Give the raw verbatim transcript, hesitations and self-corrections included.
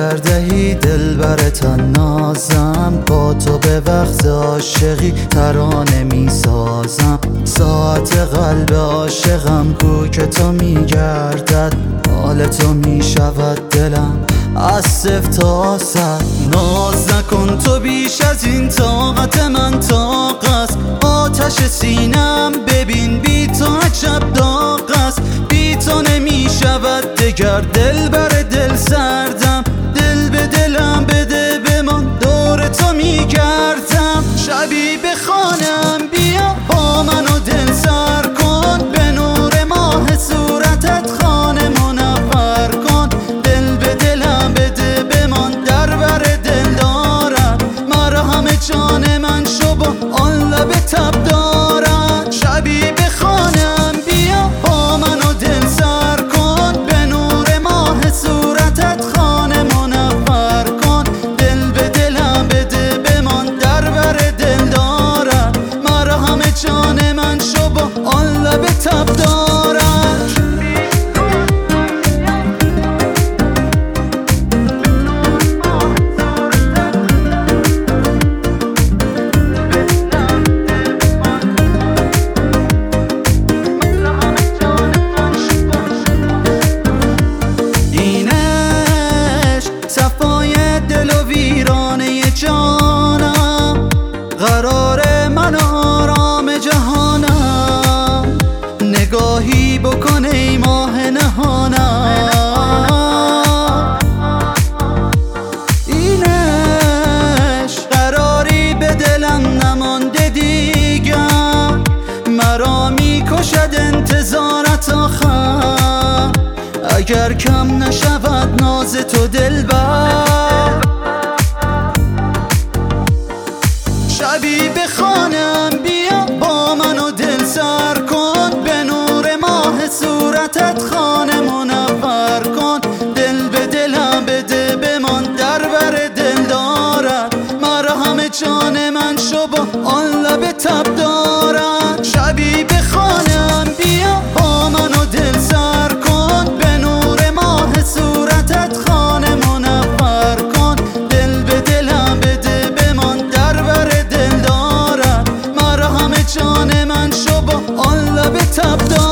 اگر دهی دل برتن نازم، با تو به وقت عاشقی ترانه می سازم. ساعت قلب عاشقم کو که تو می گردد، حال تو می شود دلم از صفر تا صد. ناز نکن تو بیش از این طاقت من طاق است، آتش سینم ببین بی تو عجب داغ است. بی تو نمی شود دگر دل بر دل سردم، دل به دلم بده بمان دور تو می گردم. شبی به خانم بیا با من و دل سر کن، به نور ماه صورتت خانه منور کن. دل به دلم بده بمان در بر دل دارم، مرهم جان من شو با آن لب تب دارم. شبی به خانم بیا با من و دل سر کن، به نور ماه صورتت خانه منور کن. دل به دلم بده بمان در بر دل دارم، مرهم جان من شو با آن لب تب دارم. قرار من آرام جهانم، نگاهی بکن ای ماه نهانم. اینش قراری به دلم نمانده دیگر، مرا می کشد انتظارت آخر. اگر کم نشود ناز تو دلبر، شبی به خانم بیا با من و دل سر کن، به نور ماه صورتت خانه منور کن. دل به دلم بده بمان در بر دل دارد، مرهم جان من شو با آن لب تب دارد. شبی به خانم بیا با من و دل سر کن، به نور ماه صورتت خانه منور کن. دل به دلم بده بمان در بر دل دارد، مرهم جان من شو با آن لب تب دارد.